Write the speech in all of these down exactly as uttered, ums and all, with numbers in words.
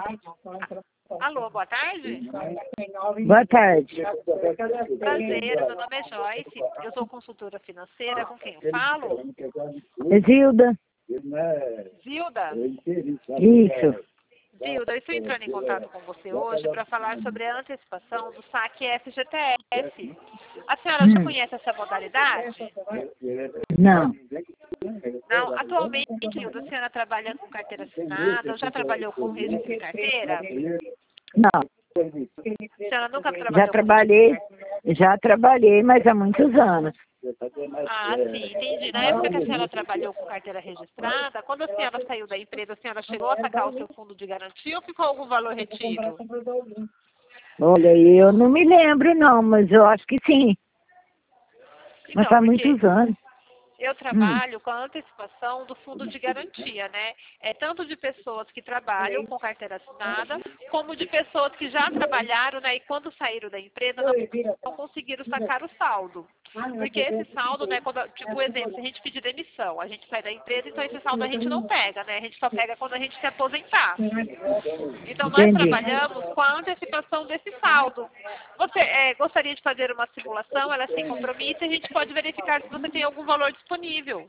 Alô, boa tarde. Boa tarde. Prazer, meu nome é Joyce. Eu sou consultora financeira. Com quem eu falo? Zilda. Zilda? Isso. Zilda, eu estou entrando em contato com você hoje para falar sobre a antecipação do saque F G T S. A senhora já Hum. conhece essa modalidade? Não. Não, atualmente, Zilda, a senhora trabalha com carteira assinada ou já trabalhou com registro de carteira? Não. A senhora nunca trabalhou Já com trabalhei, já trabalhei, mas há muitos anos. Ah, sim, entendi. Na época que a senhora trabalhou com carteira registrada, quando a senhora saiu da empresa, a senhora chegou a sacar o seu fundo de garantia ou ficou algum valor retido? Olha, eu não me lembro não, mas eu acho que sim. Mas Então, há porque muitos anos. eu trabalho com a antecipação do fundo de garantia, né? É tanto de pessoas que trabalham com carteira assinada, como de pessoas que já trabalharam, né? E quando saíram da empresa, não, não conseguiram sacar o saldo. Porque esse saldo, né? Quando, tipo, exemplo, se a gente pedir demissão, a gente sai da empresa, então esse saldo a gente não pega, né? A gente só pega quando a gente se aposentar. Então, nós Entendi. trabalhamos com a antecipação desse saldo. Você é, gostaria de fazer uma simulação, ela é sem compromisso, e a gente pode verificar se você tem algum valor disponível.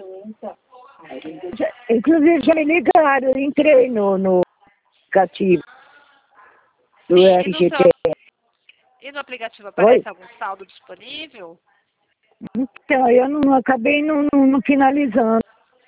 Já- inclusive já me ligaram, eu entrei no, no aplicativo do Sim, e no, F G T. seu, e no aplicativo aparece Oi? algum saldo disponível? Então, eu não acabei não, não, não finalizando.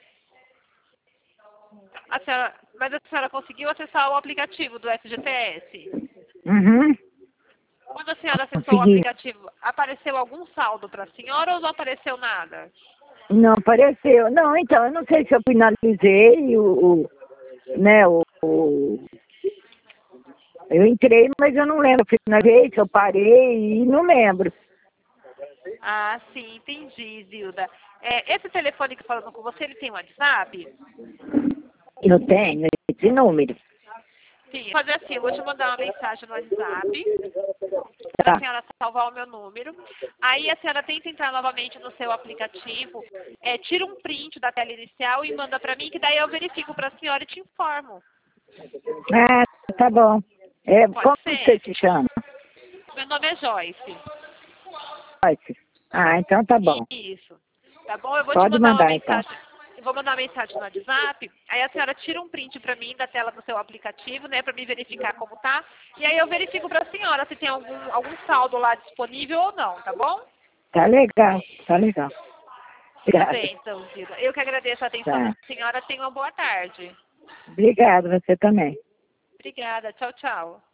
A senhora, mas a senhora conseguiu acessar o aplicativo do F G T S? Uhum. Quando a senhora acessou o Consegui. aplicativo, apareceu algum saldo para a senhora ou não apareceu nada? Não apareceu. Não, então, eu não sei se eu finalizei o, o né, o, o- eu entrei, mas eu não lembro se eu finalizei, se eu parei, e não lembro. Ah, sim, entendi, Zilda. É, esse telefone que falando com você, ele tem WhatsApp? Eu tenho esse número. Sim, vou fazer assim, eu vou te mandar uma mensagem no WhatsApp para a Tá, senhora salvar o meu número. Aí a senhora tenta entrar novamente no seu aplicativo, é, tira um print da tela inicial e manda para mim, que daí eu verifico para a senhora e te informo. ah, tá bom. É, Pode como você ser? se chama? Meu nome é Joyce. Joyce. Ah, então tá bom. Isso. Tá bom? Eu vou te Pode mandar uma mandar, então. mensagem. Eu vou mandar uma mensagem no WhatsApp, aí a senhora tira um print para mim da tela do seu aplicativo, né, para mim verificar como tá, e aí eu verifico para a senhora se tem algum, algum saldo lá disponível ou não, tá bom? Tá legal, tá legal. Tudo Obrigada. bem, então, Zilda. Eu que agradeço a atenção da Tá. senhora. Tenha uma boa tarde. Obrigada, você também. Obrigada. Tchau, tchau.